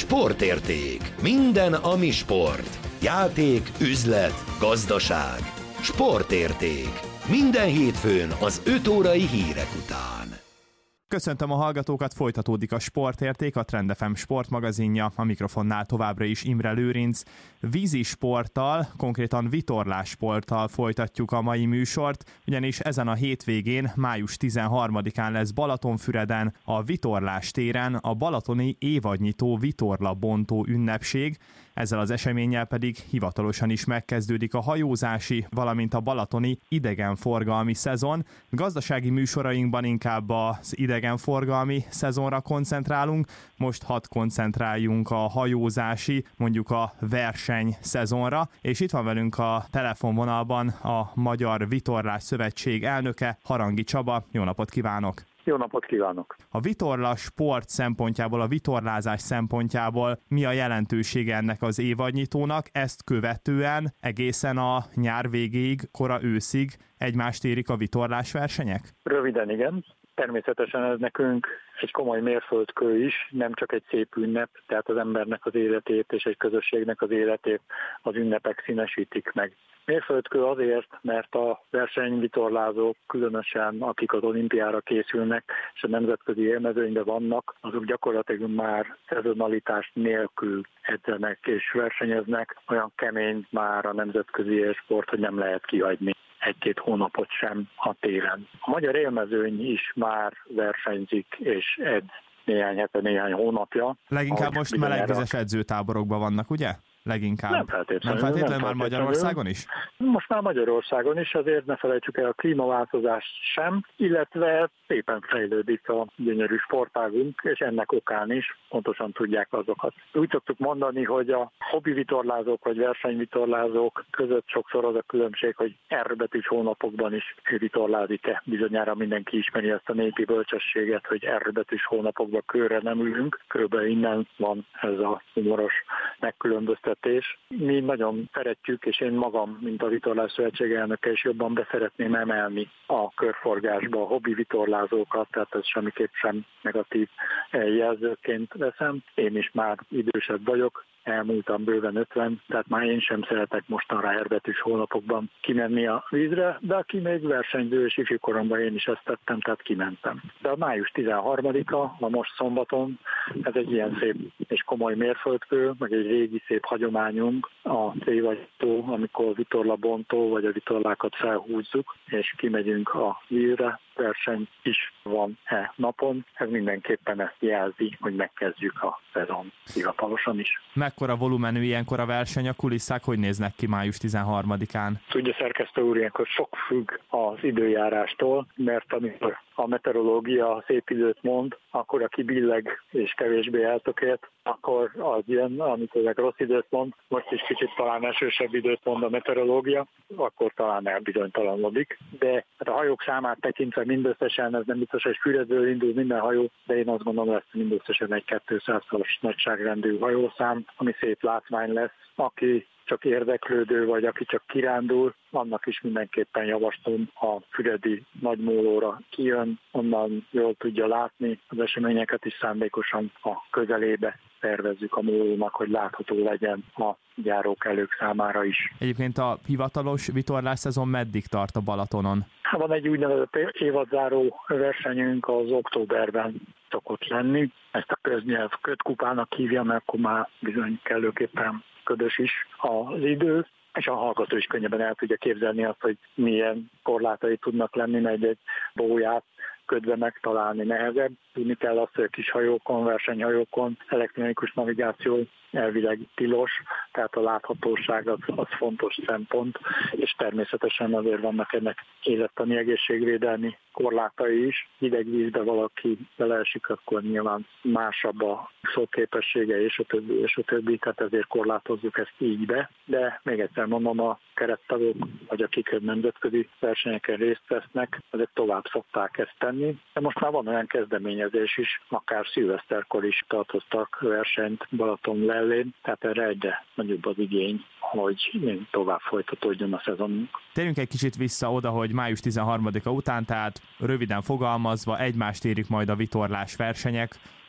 Sportérték. Minden, ami sport. Játék, üzlet, gazdaság. Sportérték. Minden hétfőn az 5 órai hírek után. Köszöntöm a hallgatókat, folytatódik a Sportérték, a Trend FM sportmagazinja, a mikrofonnál továbbra is Imre Lőrinc. Vízi sporttal, konkrétan vitorlássporttal folytatjuk a mai műsort, ugyanis ezen a hétvégén, május 13-án lesz Balatonfüreden, a Vitorlás téren a balatoni évadnyitó vitorlabontó ünnepség. Ezzel az eseménnyel pedig hivatalosan is megkezdődik a hajózási, valamint a balatoni idegenforgalmi szezon. Gazdasági műsorainkban inkább az idegenforgalmi szezonra koncentrálunk, most hadd koncentráljunk a hajózási, mondjuk a verseny szezonra, és itt van velünk a telefonvonalban a Magyar Vitorlás Szövetség elnöke, Harangi Csaba. Jó napot kívánok! Jó napot kívánok! A vitorla sport szempontjából, a vitorlázás szempontjából mi a jelentősége ennek az évadnyitónak? Ezt követően egészen a nyár végéig, kora őszig egymást érik a vitorlás versenyek? Röviden igen. Természetesen ez nekünk egy komoly mérföldkő is, nem csak egy szép ünnep, tehát az embernek az életét és egy közösségnek az életét az ünnepek színesítik meg. Mérföldkő azért, mert a versenyvitorlázók, különösen akik az olimpiára készülnek és a nemzetközi élmezőnyben vannak, azok gyakorlatilag már szezonalitás nélkül edzenek és versenyeznek. Olyan kemény már a nemzetközi élsport, hogy nem lehet kihagyni egy-két hónapot sem a téren. A magyar élmezőny is már versenyzik és edz néhány hete, néhány hónapja. Leginkább most melegvizes edzőtáborokban vannak, ugye? Leginkább. Nem feltétlenül már Magyarországon is? Most már Magyarországon is, azért ne felejtsük el a klímaváltozást sem, illetve szépen fejlődik a gyönyörű sportágunk, és ennek okán is pontosan tudják azokat. Úgy szoktuk mondani, hogy a hobbi vitorlázók vagy versenyvitorlázók között sokszor az a különbség, hogy R-betűs hónapokban is vitorlázik-e. Bizonyára mindenki ismeri ezt a népi bölcsességet, hogy R-betűs hónapokban körre nem ülünk. Körülbelül innen van ez a humoros megkülönböztetés. Mi nagyon szeretjük, és én magam, mint a Vitorlás Szövetség elnöke is jobban beszeretném emelni a körforgásba a hobbi vitorlázókat, tehát ez semmiképp sem negatív jelzőként veszem. Én is már idősebb vagyok, elmúltam bőven 50, tehát már én sem szeretek mostanra R-betűs hónapokban kimenni a vízre, de aki még versenyző és ifjúkoromban én is ezt tettem, tehát kimentem. De a május 13-a, a most szombaton, ez egy ilyen szép és komoly mérföldkő, meg egy régi szép hagyományunk, a évadnyitó, amikor vitorlabontó vagy a vitorlákat felhúzzuk, és kimegyünk a vízre. Verseny is van napon, ez mindenképpen ezt jelzi, hogy megkezdjük a szezon hivatalosan is. Mekkora volumenű ilyenkor a verseny, a kulisszák hogy néznek ki május 13-án? Tudja, szerkesztő úr, ilyenkor sok függ az időjárástól, mert amikor a meteorológia szép időt mond, akkor aki billeg és kevésbé eltökélt, akkor az jön, amikor meg rossz időt mond, most is kicsit talán esősebb időt mond a meteorológia, akkor talán elbizonytalanodik. De a hajók számát tekintve mindösszesen, ez nem biztos, hogy Füredről indul minden hajó, de én azt gondolom, lesz mindösszesen egy 200-as nagyságrendű hajószám, ami szép látvány lesz. Aki csak érdeklődő, vagy aki csak kirándul, annak is mindenképpen javaslom, a füredi nagymólóra kijön, onnan jól tudja látni az eseményeket, is szándékosan a közelébe tervezzük a mólónak, hogy látható legyen a járókelők számára is. Egyébként a hivatalos vitorlás szezon meddig tart a Balatonon? Van egy úgynevezett évadzáró versenyünk, az októberben szokott lenni. Ezt a köznyelv kötkupának hívja, mert akkor már bizony kellőképpen ködös is az idő, és a hallgató is könnyebben el tudja képzelni azt, hogy milyen korlátai tudnak lenni, mert egy bóját ködve megtalálni nehezebb. Tudni kell azt, hogy a kis hajókon, versenyhajókon elektronikus navigáció elvileg tilos, tehát a láthatóság az fontos szempont, és természetesen azért vannak ennek élettani egészségvédelmi korlátai is. Hideg vízbe valaki beleesik, akkor nyilván másabb a szóképessége, és a többi, tehát ezért korlátozzuk ezt így be. De még egyszer mondom, a kerettagok, vagy akik nemzetközi versenyeken részt vesznek, ezek tovább szokták ezt tenni. De most már van olyan kezdeményezés is, akár szilveszterkor is tartoztak versenyt Balaton mellén, tehát erre egyre nagyobb az igény, hogy tovább folytatódjon a szezonunk. Térjünk egy kicsit vissza oda, hogy május 13-a után, tehát röviden fogalmazva egymást érik majd a vitorlás versenyek.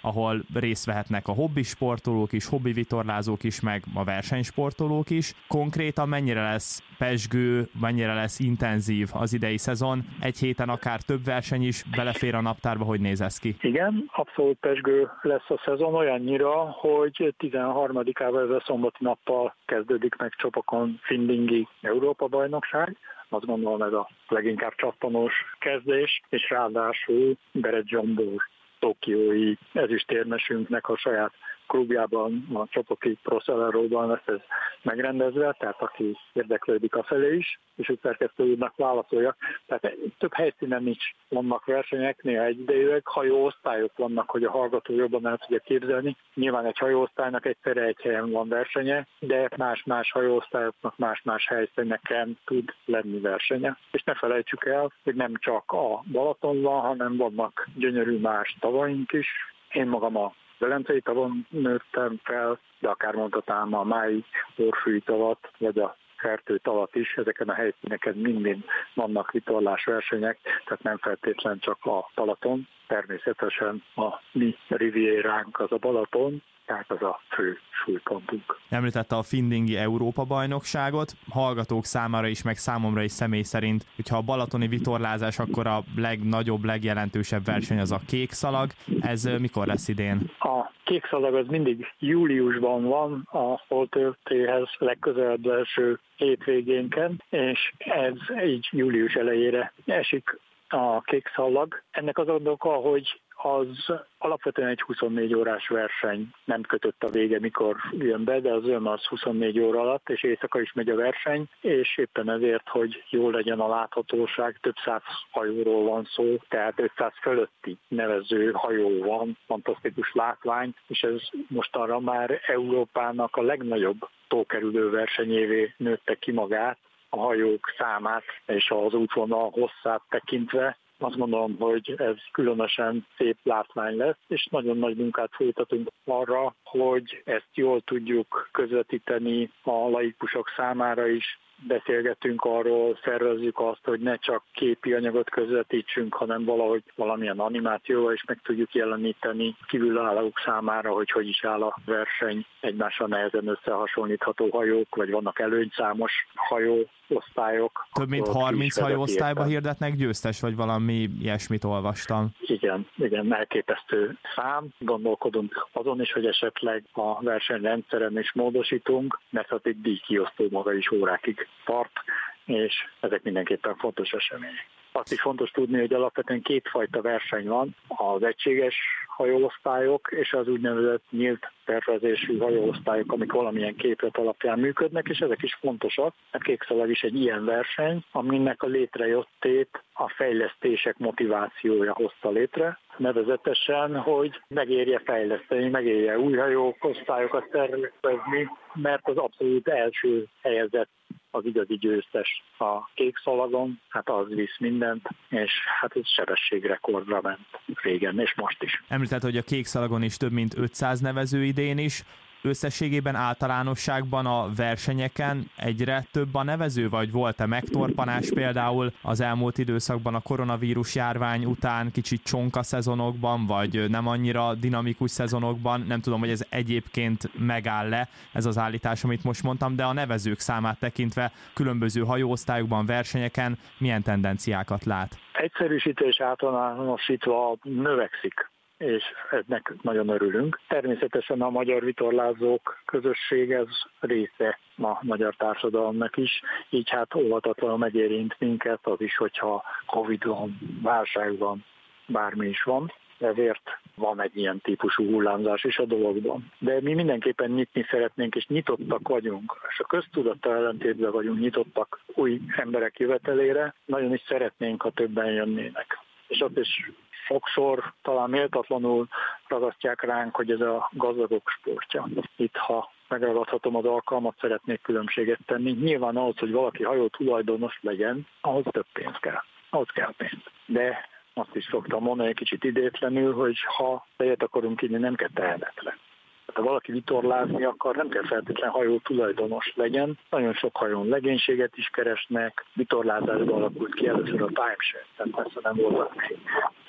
ahol részt vehetnek a hobbisportolók is, hobbivitorlázók is, meg a versenysportolók is. Konkrétan mennyire lesz pezsgő, mennyire lesz intenzív az idei szezon? Egy héten akár több verseny is belefér a naptárba, hogy néz ez ki? Igen, abszolút pezsgő lesz a szezon, olyannyira, hogy 13-ával, ez a szombati nappal kezdődik meg Csopakon Findingi Európa-bajnokság. Azt gondolom, ez a leginkább csattanós kezdés, és ráadásul Beret Zsombor tokiói ezüstérmesünknek a saját klubjában, a Csopoki Pro Celeróban lesz ez megrendezve, tehát aki érdeklődik a felé is, és úgy szerkesztő úrnak válaszolja. Tehát több helyszínen is vannak versenyek, néha egyidejűleg, hajóosztályok vannak, hogy a hallgató jobban el tudja képzelni. Nyilván egy hajóosztálynak egyszerre egy helyen van versenye, de más-más hajóosztályoknak más-más helyszíneken tud lenni versenye. És ne felejtsük el, hogy nem csak a Balaton van, hanem vannak gyönyörű más tavaink is. Én magam a Velencei tavon nőttem fel, de akár mondhatám a Mályi Orfűi tavat, vagy a Fertő tavat is, ezeken a helyszíneken mind vannak vitorlásversenyek, tehát nem feltétlen csak a Balaton, természetesen a mi rivieránk az a Balaton, tehát az a fő súlypontunk. Említette a Findingi Európa-bajnokságot, hallgatók számára is, meg számomra is személy szerint, hogyha a balatoni vitorlázás, akkor a legnagyobb, legjelentősebb verseny az a kékszalag. Ez mikor lesz idén? A kékszalag az mindig júliusban van, a Holtöltéhez legközelebb első hétvégénken, és ez így július elejére esik a kékszalag. Ennek az oka, hogy az alapvetően egy 24 órás verseny, nem kötött a vége, mikor jön be, de az ön az 24 óra alatt, és éjszaka is megy a verseny, és éppen ezért, hogy jól legyen a láthatóság, több száz hajóról van szó, tehát 500 fölötti nevező hajó van, fantasztikus látvány, és ez mostanra már Európának a legnagyobb tókerülő versenyévé nőtte ki magát, a hajók számát és az útvonal hosszát tekintve. Azt gondolom, hogy ez különösen szép látvány lesz, és nagyon nagy munkát folytatunk arra, hogy ezt jól tudjuk közvetíteni a laikusok számára is. Beszélgetünk arról, szervezzük azt, hogy ne csak képi anyagot közvetítsünk, hanem valahogy valamilyen animációval is meg tudjuk jeleníteni kívülállók számára, hogy is áll a verseny, egymással nehezen összehasonlítható hajók, vagy vannak előnyszámos hajóosztályok. Több mint 30 hajóosztályba hirdetnek győztes, vagy valami ilyesmit olvastam. Igen, elképesztő szám. Gondolkodunk azon is, hogy esetleg a versenyrendszeren is módosítunk, mert az egy díjkiosztó maga is órákig tart, és ezek mindenképpen fontos események. Azt is fontos tudni, hogy alapvetően kétfajta verseny van, az egységes hajóosztályok és az úgynevezett nyílt tervezésű hajóosztályok, amik valamilyen képlet alapján működnek, és ezek is fontosak. A kékszalag is egy ilyen verseny, aminek a létrejöttét a fejlesztések motivációja hozta létre, nevezetesen, hogy megérje fejleszteni, megérje új hajóosztályokat tervezni, mert az abszolút első helyezett az igazi győztes a kékszalagon, hát az visz mindent, és hát ez sebességrekordra ment régen, és most is. Említett, hogy a kékszalagon is több mint 500 nevező idén is. Összességében általánosságban a versenyeken egyre több a nevező, vagy volt-e megtorpanás például az elmúlt időszakban a koronavírus járvány után, kicsit csonka szezonokban, vagy nem annyira dinamikus szezonokban? Nem tudom, hogy ez egyébként megáll-e, ez az állítás, amit most mondtam, de a nevezők számát tekintve különböző hajóosztályokban, versenyeken milyen tendenciákat lát? Egyszerűsítés általánosítva növekszik, és ennek nagyon örülünk. Természetesen a magyar vitorlázók közösség ez része a magyar társadalomnak is, így hát óvatatlanul megérint minket az is, hogyha Covid van, válság van, bármi is van, ezért van egy ilyen típusú hullámzás is a dologban. De mi mindenképpen nyitni szeretnénk, és nyitottak vagyunk, és a köztudattal ellentétben vagyunk nyitottak új emberek jövetelére, nagyon is szeretnénk, ha többen jönnének. És azt is sokszor talán méltatlanul ragasztják ránk, hogy ez a gazdagok sportja. Itt, ha megragadhatom az alkalmat, szeretnék különbséget tenni. Nyilván ahhoz, hogy valaki hajó tulajdonos legyen, ahhoz több pénz kell. Ahhoz kell pénz. De azt is szoktam mondani egy kicsit idétlenül, hogy ha tejet akarunk inni, nem kell tehetetlen. Ha valaki vitorlázni akar, nem kell feltétlenül hajó tulajdonos legyen. Nagyon sok hajón legénységet is keresnek, vitorlázásban alakult ki először a timeshare, tehát persze nem voltak még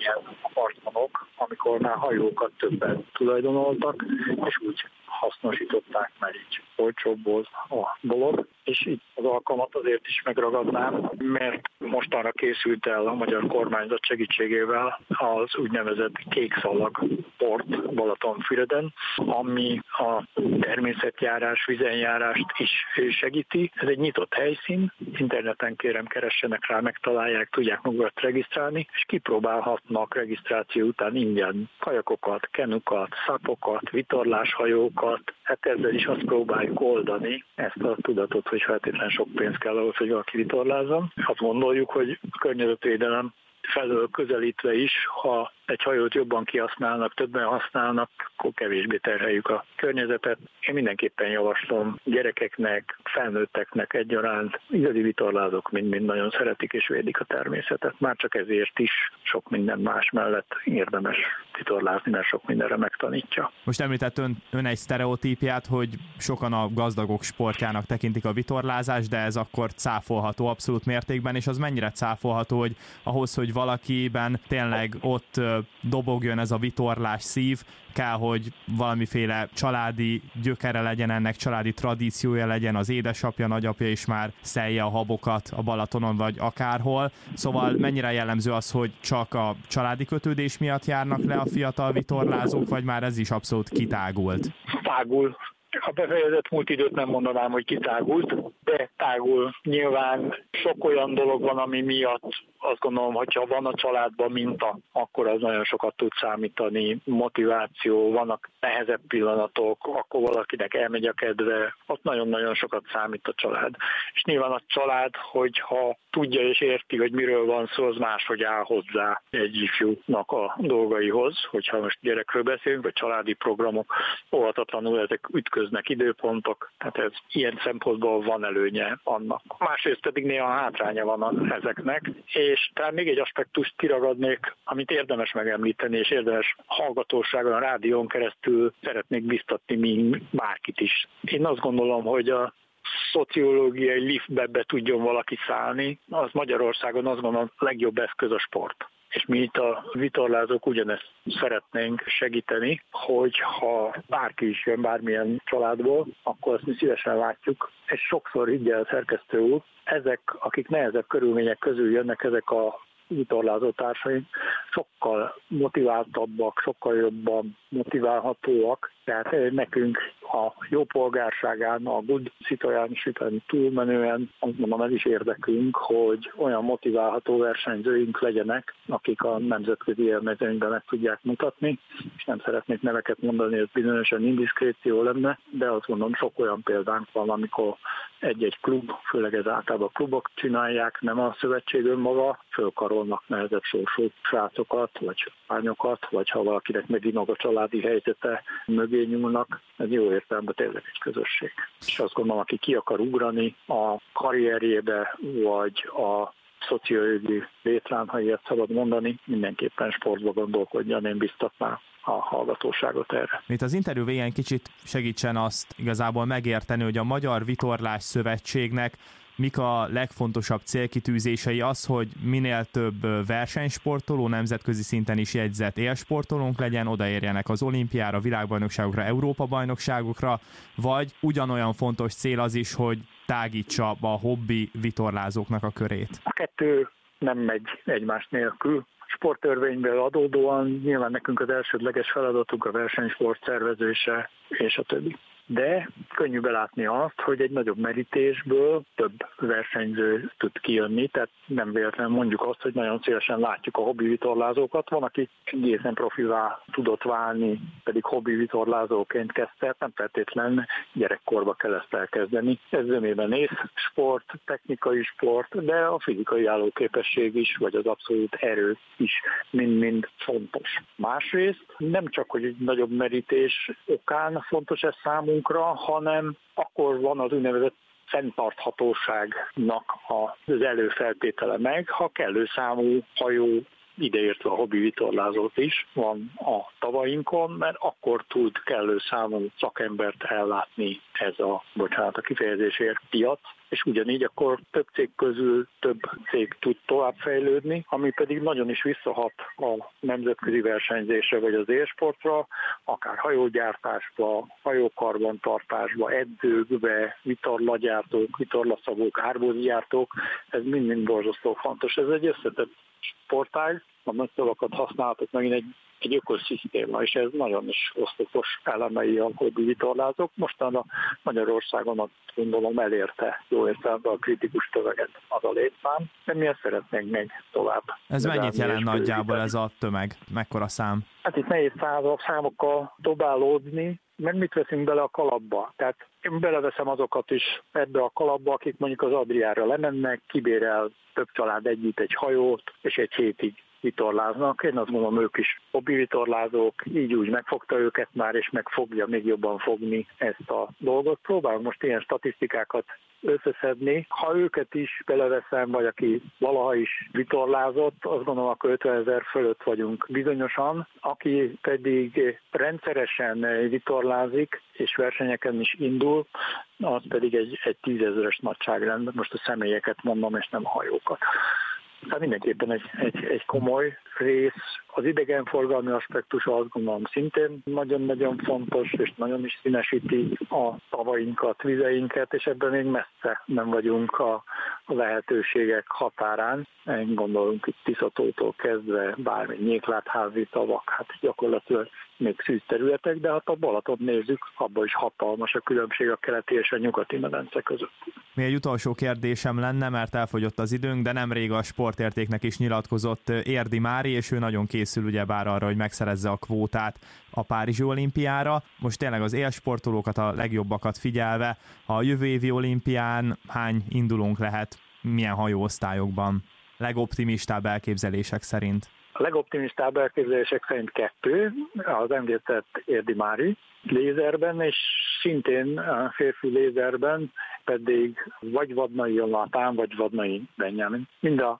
ilyen apartmanok, amikor már hajókat többen tulajdonoltak, és úgy hasznosították, mert így olcsóbb volt a dolog. És itt az alkalmat azért is megragadnám, mert mostanra készült el a magyar kormányzat segítségével az úgynevezett kékszalag port Balatonfüreden, ami a természetjárás, vizenjárást is segíti. Ez egy nyitott helyszín, interneten kérem keressenek rá, megtalálják, tudják magukat regisztrálni, és kipróbálhatnak regisztráció után ingyen kajakokat, kenukat, szapokat, vitorláshajókat. Hát ezzel is azt próbáljuk oldani, ezt a tudatot, hogy feltétlenül sok pénz kell ahhoz, hogy valaki vitorlázzon. Azt gondoljuk, hogy a környezetvédelem felől közelítve is, ha egy hajót jobban kihasználnak, többen használnak, akkor kevésbé terheljük a környezetet. Én mindenképpen javaslom gyerekeknek, felnőtteknek egyaránt, igazi vitorlázók mind nagyon szeretik és védik a természetet. Már csak ezért is sok minden más mellett érdemes vitorlázni, mert sok mindenre megtanítja. Most említett ön egy sztereotípiát, hogy sokan a gazdagok sportjának tekintik a vitorlázást, de ez akkor cáfolható abszolút mértékben, és az mennyire cáfolható, hogy ahhoz, hogy valakiben tényleg ott dobogjon ez a vitorlás szív, kell, hogy valamiféle családi gyökere legyen ennek, családi tradíciója legyen, az édesapja, nagyapja is már szelje a habokat a Balatonon vagy akárhol. Szóval mennyire jellemző az, hogy csak a családi kötődés miatt járnak le a fiatal vitorlázók, vagy már ez is abszolút kitágult? Tágul. A befejezett múlt időt nem mondanám, hogy kitágult, de tágul. Nyilván sok olyan dolog van, ami miatt azt gondolom, hogyha van a családban minta, akkor az nagyon sokat tud számítani. Motiváció, vannak nehezebb pillanatok, akkor valakinek elmegy a kedve, ott nagyon-nagyon sokat számít a család. És nyilván a család, hogyha tudja és érti, hogy miről van szó, az máshogy áll hozzá egy ifjúnak a dolgaihoz, hogyha most gyerekről beszélünk, vagy családi programok, óvatatlanul ezek ütköznek időpontok, tehát ez ilyen szempontból van előnye annak. Másrészt pedig néha hátránya van ezeknek, és talán még egy aspektust kiragadnék, amit érdemes megemlíteni, és érdemes hallgatóságon, a rádión keresztül szeretnék biztatni bárkit is. Én azt gondolom, hogy a szociológiai liftbe be tudjon valaki szállni, az Magyarországon azt gondolom a legjobb eszköz a sport. És mi itt a vitorlázók ugyanezt szeretnénk segíteni, hogy ha bárki is jön bármilyen családból, akkor azt mi szívesen látjuk. És sokszor így el szerkesztő úr, ezek, akik nehezebb körülmények közül jönnek, ezek a vitorlázó társaink sokkal motiváltabbak, sokkal jobban motiválhatóak, tehát nekünk a jó polgárságán, a good citoyenship-en túlmenően azt mondom, ez is érdekünk, hogy olyan motiválható versenyzőink legyenek, akik a nemzetközi élmezőnyben meg tudják mutatni, és nem szeretnék neveket mondani, ez bizonyosan indiszkréció lenne, de azt mondom, sok olyan példánk van, amikor egy-egy klub, főleg ez általában klubok csinálják, nem a szövetség önmaga, fölkarolnak nehezebb sorsú srácokat, vagy lányokat, vagy ha valakinek meginog a családi helyzete, mögé nyúlnak, ez jó értelemben tényleg egy közösség. És azt gondolom, aki ki akar ugrani a karrierjébe, vagy a szociojogi létrán, ha ilyet szabad mondani, mindenképpen sportba gondolkodjon, én biztatnám a hallgatóságot erre. Itt az interjú végén kicsit segítsen azt igazából megérteni, hogy a Magyar Vitorlás Szövetségnek mik a legfontosabb célkitűzései, az, hogy minél több versenysportoló, nemzetközi szinten is jegyzett élsportolónk legyen, odaérjenek az olimpiára, világbajnokságokra, Európa-bajnokságokra, vagy ugyanolyan fontos cél az is, hogy tágítsa a hobbi vitorlázóknak a körét? A kettő nem megy egymás nélkül. Sporttörvényből adódóan nyilván nekünk az elsődleges feladatunk a versenysport szervezése és a többi. De könnyű belátni azt, hogy egy nagyobb merítésből több versenyző tud kijönni, tehát nem véletlenül mondjuk azt, hogy nagyon szélesen látjuk a hobbi vitorlázókat. Van, aki egészen profivá tudott válni, pedig hobbi vitorlázóként kezdte, nem feltétlen gyerekkorba kell ezt elkezdeni. Ez zömében észsport, technikai sport, de a fizikai állóképesség is, vagy az abszolút erő is mind-mind fontos. Másrészt nem csak, hogy egy nagyobb merítés okán fontos ez számunkra, hanem akkor van az úgynevezett fenntarthatóságnak az előfeltétele meg, ha kellő számú hajó ideértve a hobbi vitorlázót is van a tavainkon, mert akkor tud kellő számú szakembert ellátni ez a, bocsánat a kifejezésért, piac, és ugyanígy akkor több cég közül több cég tud továbbfejlődni, ami pedig nagyon is visszahat a nemzetközi versenyzésre vagy az élsportra, akár hajógyártásba, hajókarbantartásba, edzőkbe, vitorlagyártók, vitorlaszabók, árbózgyártók, ez mind borzasztó fontos. Ez egy összetett sportág, a nagy szavakat használhatok, megint egy ökoszisztéma, és ez nagyon is oszlopos elemei a hobbi vitorlázók. Mostanában Magyarországon azt gondolom elérte jó értelemben a kritikus tömeget az a létszám, de mi ezt szeretnénk még tovább. Ez mennyit jelent nagyjából ez a tömeg? Mekkora szám? Hát itt nehéz számokkal dobálódni, mert mit veszünk bele a kalapba? Tehát én beleveszem azokat is ebbe a kalapba, akik mondjuk az Adriára lemennek, kibérel több család együtt egy hajót, és egy hétig vitorláznak. Én azt gondolom, ők is hobbi vitorlázók, így úgy megfogta őket már, és meg fogja még jobban fogni ezt a dolgot. Próbálunk most ilyen statisztikákat összeszedni. Ha őket is beleveszem, vagy aki valaha is vitorlázott, azt gondolom, akkor 50 000 fölött vagyunk bizonyosan. Aki pedig rendszeresen vitorlázik, és versenyeken is indul, az pedig egy 10 000-es nagyságrend. Most a személyeket mondom, és nem a hajókat. Tehát mindenképpen egy komoly rész. Az idegenforgalmi aspektus azt gondolom szintén nagyon-nagyon fontos, és nagyon is színesíti a tavainkat, vizeinket, és ebben még messze nem vagyunk a lehetőségek határán. Én gondolunk itt Tiszatótól kezdve bármi Nyéklátházi tavak, hát gyakorlatilag még szűz területek, de hát a Balaton nézzük, abban is hatalmas a különbség a keleti és a nyugati medence között. Még egy utolsó kérdésem lenne, mert elfogyott az időnk, de nemrég a Sportértéknek is nyilatkozott Érdi Mári, és ő nagyon készül ugyebár arra, hogy megszerezze a kvótát a Párizsi olimpiára. Most tényleg az élsportolókat, a legjobbakat figyelve, a jövő évi olimpián hány indulónk lehet, milyen hajóosztályokban? Legoptimistább elképzelések szerint? A legoptimistább elképzelések szerint 2, az említett Érdi Mári lézerben, és szintén a férfi lézerben pedig vagy Vadnai Jonatán, vagy Vadnai Benjamin. Mind a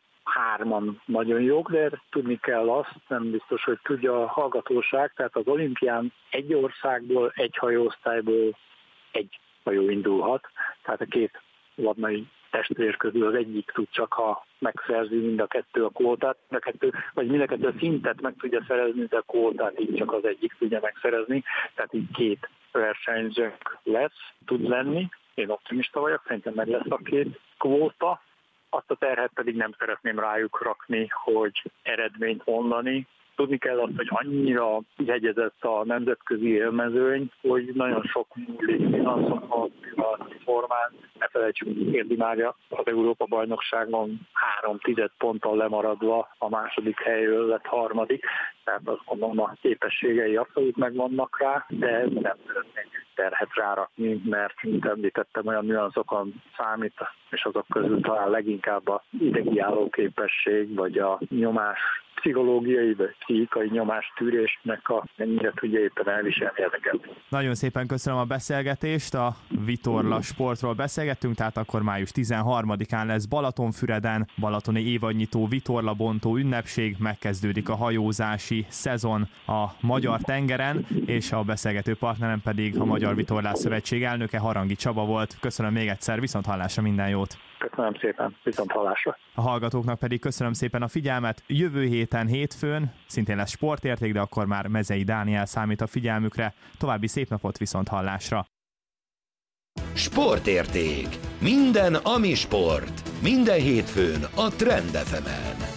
3 nagyon jók, de tudni kell azt, nem biztos, hogy tudja a hallgatóság, tehát az olimpián egy országból, egy hajóosztályból egy hajó indulhat, tehát a 2 vadnai testvér közül az egyik tud csak, ha megszerzi mind a 2 a kvótát, mind a 2 a szintet meg tudja szerezni, de a kvótát így csak az egyik tudja megszerezni, tehát így 2 versenyzőnk tud lenni. Én optimista vagyok, szerintem meg lesz a 2 kvóta. Azt a terhet pedig nem szeretném rájuk rakni, hogy eredményt mondani. Tudni kell azt, hogy annyira jegyezett a nemzetközi élmezőny, hogy nagyon sok múlik finanszon a formán. Ne felejtsük, Érdi Mária az Európa-bajnokságon 3/10 ponttal lemaradva a második helyről lett 3. Tehát azt mondom, a képességei abszolút megvannak rá, de nem szeretnék terhet rárakni, mert, mint említettem, olyan nüanszokon számít, és azok közül talán leginkább a idegiálló képesség, vagy a nyomás, pszichológiai vagy pszichikai nyomástűrésnek mennyire tudja éppen elviselni ezeket. Nagyon szépen köszönöm a beszélgetést, a vitorla sportról beszélgettünk, tehát akkor május 13-án lesz Balatonfüreden, balatoni évadnyitó vitorlabontó ünnepség, megkezdődik a hajózási szezon a magyar tengeren, és a beszélgető partnerem pedig a Magyar Vitorlás Szövetség elnöke, Harangi Csaba volt. Köszönöm még egyszer, viszont hallásra, minden jót! Köszönöm szépen, viszont hallásra! A hallgatóknak pedig köszönöm szépen a figyelmet. Jövő héten hétfőn szintén lesz Sportérték, de akkor már Mezei Dániel számít a figyelmükre. További szép napot, viszont hallásra! Sportérték. Minden, ami sport. Minden hétfőn a Trend FM-en.